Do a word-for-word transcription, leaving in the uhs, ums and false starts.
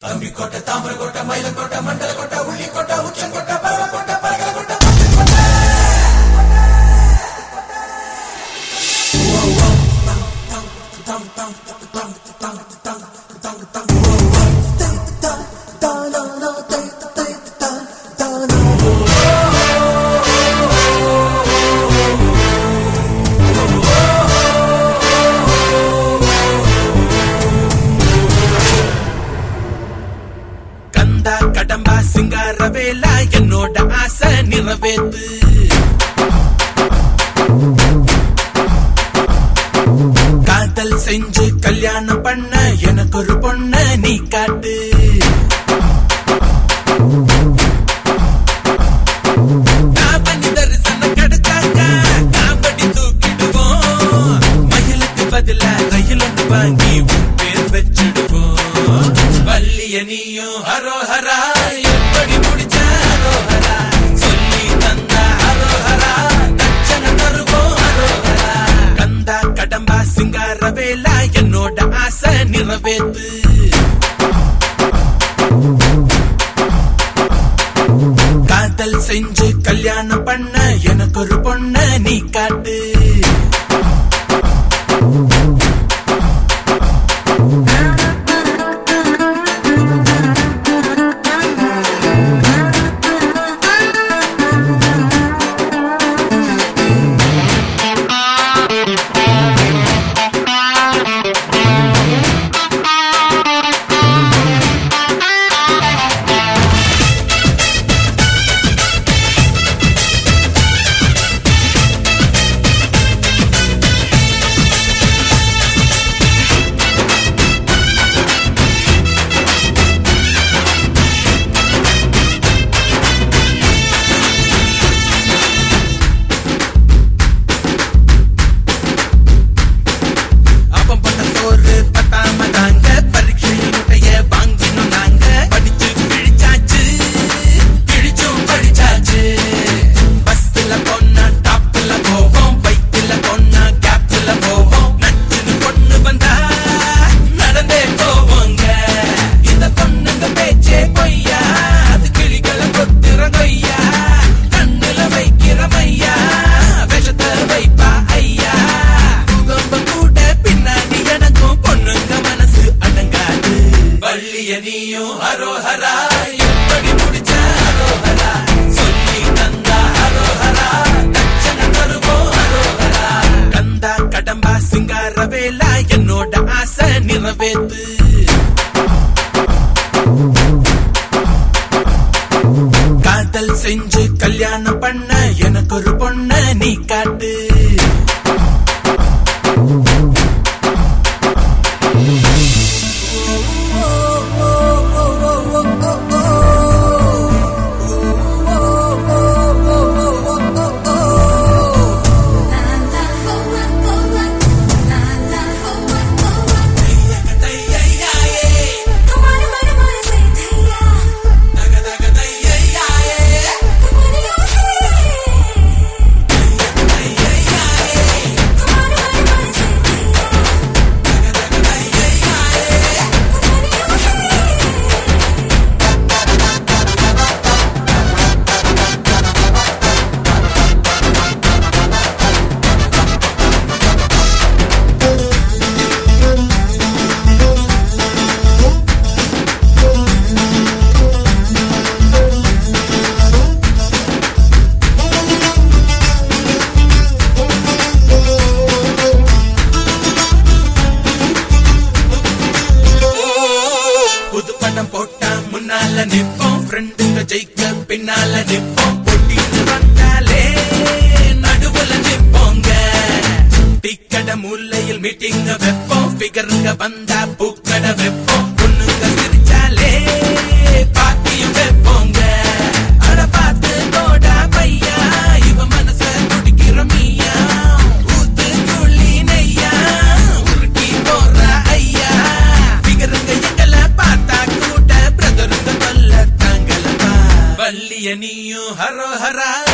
அம்பிக்கோட்டை, தாமரக்கோட்டை, மயிலக்கோட்டை, மண்டலக்கோட்டை, உள்ளிக்கோட்டை, உச்சங்கோட்டை, பரவக்கோட்டை, பரகலக்கோட்டை, கடம்பா சிங்காரவேலா என்னோட ஆசை நிறைவேத்து. காதல் செஞ்சு கல்யாணம் பண்ண எனக்கு ஒரு பொண்ண நீ காட்டு. காபனி தரிசனம் கிடைச்சாக்க காபடி தூக்கிடுவோம். மயிலுக்கு பதிலா ரயில் ஒன்று வாங்கி உன் பேர் வச்சிடுவோம். வள்ளிய நீயும் ஹரோஹரா எப்படி முடிச்ச ஹரோஹரா சொல்லி தந்த ஹரோஹரா தட்சண தருவோம் ஹரோஹரா. கந்தா கடம்பா சிங்காரவேலா என்னோட ஆசை நிறைவேத்து. காதல் செஞ்சு கல்யாணம் பண்ண எனக்கு ஒரு பொண்ண நீ காட்டு. நீயும் ஹரோஹரா எப்படி முடிச்ச ஹரோஹரா சொல்லி தந்தா ஹரோஹரா தட்சண தருவோம் ஹரோஹரா. கந்தா கடம்பா சிங்காரவேலா என்னோட ஆசை நிறைவேத்து. காதல் செஞ்சு கல்யாணம் பண்ண எனக்கு ஒரு பொண்ண நீ காட்டு. போட்டா முன்னால நிப்போம் ஃப்ரெண்டுங்க ஜெயிக்க பின்னால நிப்போம். போட்டின்னு வந்தாலே நடுவுல நிப்போங்க. டிக்கட மூலையில் மீட்டிங்க வைப்போம். பிகருங்க வந்தா பூக்கட வைப்போம். பொண்ணுங்க சிரிச்சாலே பாட்டியும் வைப்போங்க. அட பார்த்து போடா பையா இவ மனச துடிக்கிற மீயா. ஊத்து துள்ளி நெய்யா உருட்டி போற ஐயா. பிகருங்க எங்களை பார்த்தா கூட பிரதருங்க தொல்ல தாங்கலப்பா. வள்ளிய நீயும் ஹரோஹரா